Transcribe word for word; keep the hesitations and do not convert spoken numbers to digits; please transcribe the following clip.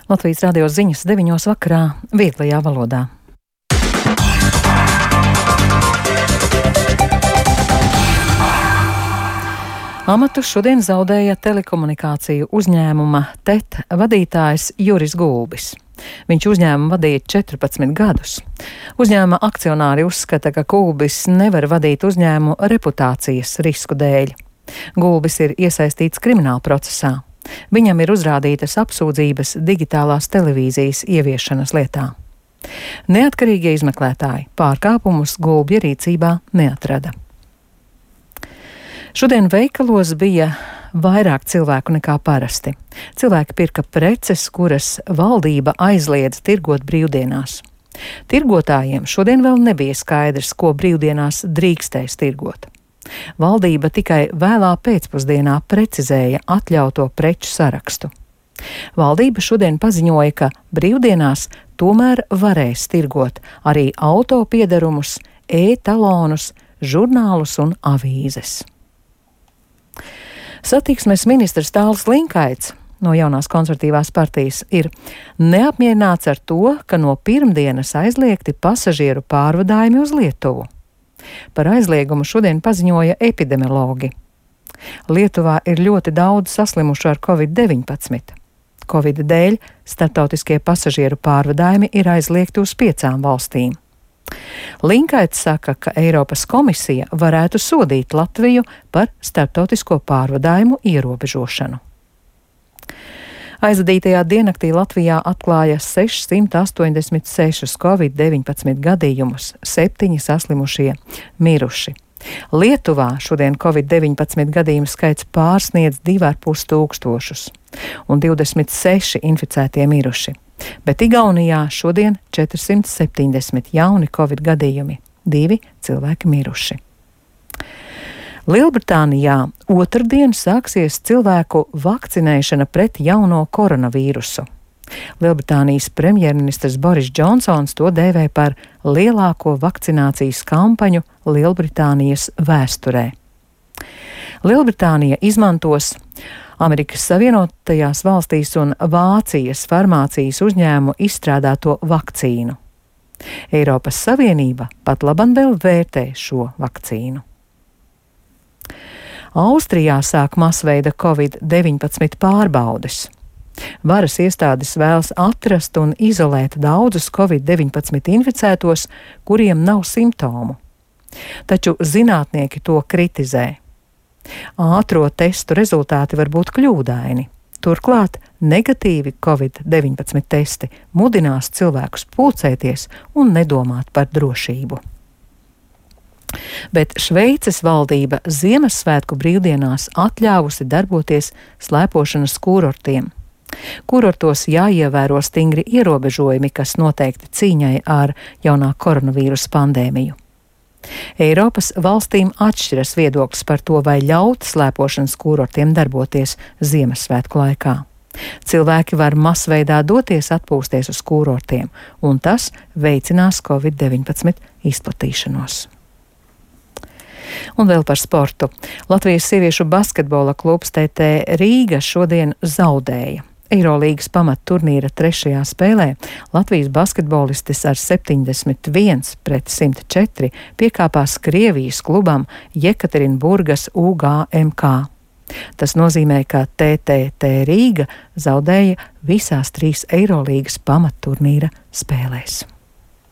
Latvijas radio ziņas deviņos vakarā vieglajā valodā. Amatu šodien zaudēja telekomunikāciju uzņēmuma T E T vadītājs Juris Gulbis. Viņš uzņēmumu vadīja četrpadsmit gadus. Uzņēmuma akcionāri uzskata, ka Gulbis nevar vadīt uzņēmumu reputācijas risku dēļ. Gulbis ir iesaistīts krimināla procesā. Viņam ir uzrādītas apsūdzības digitālās televīzijas ieviešanas lietā. Neatkarīgie izmeklētāji pārkāpumus Gulbja rīcībā neatrada. Šodien veikalos bija vairāk cilvēku nekā parasti. Cilvēki pirka preces, kuras valdība aizliedza tirgot brīvdienās. Tirgotājiem šodien vēl nebija skaidrs, ko brīvdienās drīkstēs tirgot. Valdība tikai vēlā pēcpusdienā precizēja atļauto preču sarakstu. Valdība šodien paziņoja, ka brīvdienās tomēr varēs tirgot arī auto piedarumus, e-talonus, žurnālus un avīzes. Satiksmes ministrs Tāls Linkaits no jaunās konservatīvās partijas ir neapmierināts ar to, ka no pirmdienas aizliegti pasažieru pārvadājumi uz Lietuvu. Par aizliegumu šodien paziņoja epidemiologi. Lietuvā ir ļoti daudz saslimušu ar covid deviņpadsmit. Covid dēļ starptautiskie pasažieru pārvadājumi ir aizliegti uz piecām valstīm. Linkaits saka, ka Eiropas komisija varētu sodīt Latviju par starptautisko pārvadājumu ierobežošanu. Aizvadītajā diennaktī Latvijā atklāja sešsimt astoņdesmit sešus covid deviņpadsmit gadījumus, septiņi saslimušie miruši. Lietuvā šodien covid deviņpadsmit gadījumu skaits pārsniedz divi ar pus tūkstošus un divdesmit seši inficētie miruši. Bet Igaunijā šodien četrsimt septiņdesmit jauni covid gadījumi, divi cilvēki miruši. Lielbritānijā otrdien sāksies cilvēku vakcinēšana pret jauno koronavīrusu. Lielbritānijas premjerministrs Boris Džonsons to dēvē par lielāko vakcinācijas kampaņu Lielbritānijas vēsturē. Lielbritānija izmantos Amerikas Savienotajās valstīs un Vācijas farmācijas uzņēmumu izstrādāto vakcīnu. Eiropas Savienība pat laban vēl vērtē šo vakcīnu. Austrijā sāk masveida covid deviņpadsmit pārbaudes. Varas iestādes vēlas atrast un izolēt daudzus covid deviņpadsmit inficētos, kuriem nav simptomu. Taču zinātnieki to kritizē. Ātro testu rezultāti var būt kļūdaini. Turklāt negatīvi covid deviņpadsmit testi mudinās cilvēkus pulcēties un nedomāt par drošību. Bet Šveices valdība Ziemassvētku brīvdienās atļāvusi darboties slēpošanas kurortiem. Kurortos jāievēro stingri ierobežojumi, kas noteikti cīņai ar jaunā koronavīrusa pandēmiju. Eiropas valstīm atšķiras viedoklis par to, vai ļaut slēpošanas kurortiem darboties Ziemassvētku laikā. Cilvēki var masveidā doties atpūsties uz kurortiem, un tas veicinās covid deviņpadsmit izplatīšanos. Un vēl par sportu. Latvijas sieviešu basketbola klubs T T Rīga šodien zaudēja. Eirolīgas pamatturnīra trešajā spēlē Latvijas basketbolistes ar septiņdesmit viens pret simt četri piekāpās Krievijas klubam Jekaterinburgas U G M K. Tas nozīmē, ka T T T Rīga zaudēja visās trīs Eirolīgas pamatturnīra spēlēs.